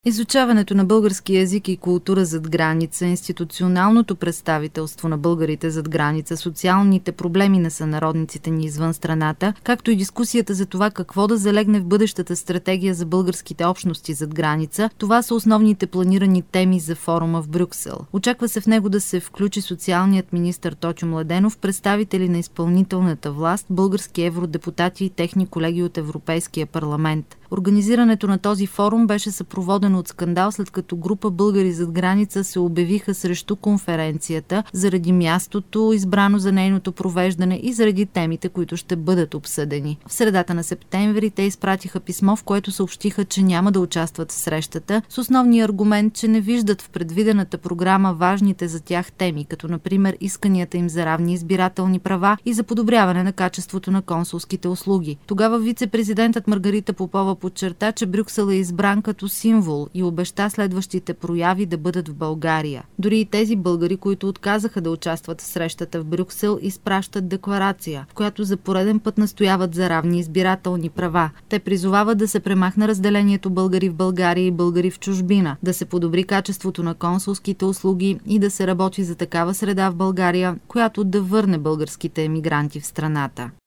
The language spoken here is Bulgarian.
Изучаването на български език и култура зад граница, институционалното представителство на българите зад граница, социалните проблеми на сънародниците ни извън страната, както и дискусията за това какво да залегне в бъдещата стратегия за българските общности зад граница, това са основните планирани теми за форума в Брюксел. Очаква се в него да се включи социалният министър Тотю Младенов, представители на изпълнителната власт, български евродепутати и техни колеги от Европейския парламент. Организирането на този форум беше съпроводено от скандал, след като група българи зад граница се обявиха срещу конференцията заради мястото, избрано за нейното провеждане и заради темите, които ще бъдат обсъдени. В средата на септември те изпратиха писмо, в което съобщиха, че няма да участват в срещата, с основния аргумент, че не виждат в предвидената програма важните за тях теми, като например исканията им за равни избирателни права и за подобряване на качеството на консулските услуги. Тогава вице-президентът Маргарита Попова подчерта, че Брюксел е избран като символ и обеща следващите прояви да бъдат в България. Дори и тези българи, които отказаха да участват в срещата в Брюксел, изпращат декларация, в която за пореден път настояват за равни избирателни права. Те призовават да се премахне разделението българи в България и българи в чужбина, да се подобри качеството на консулските услуги и да се работи за такава среда в България, която да върне българските емигранти в страната.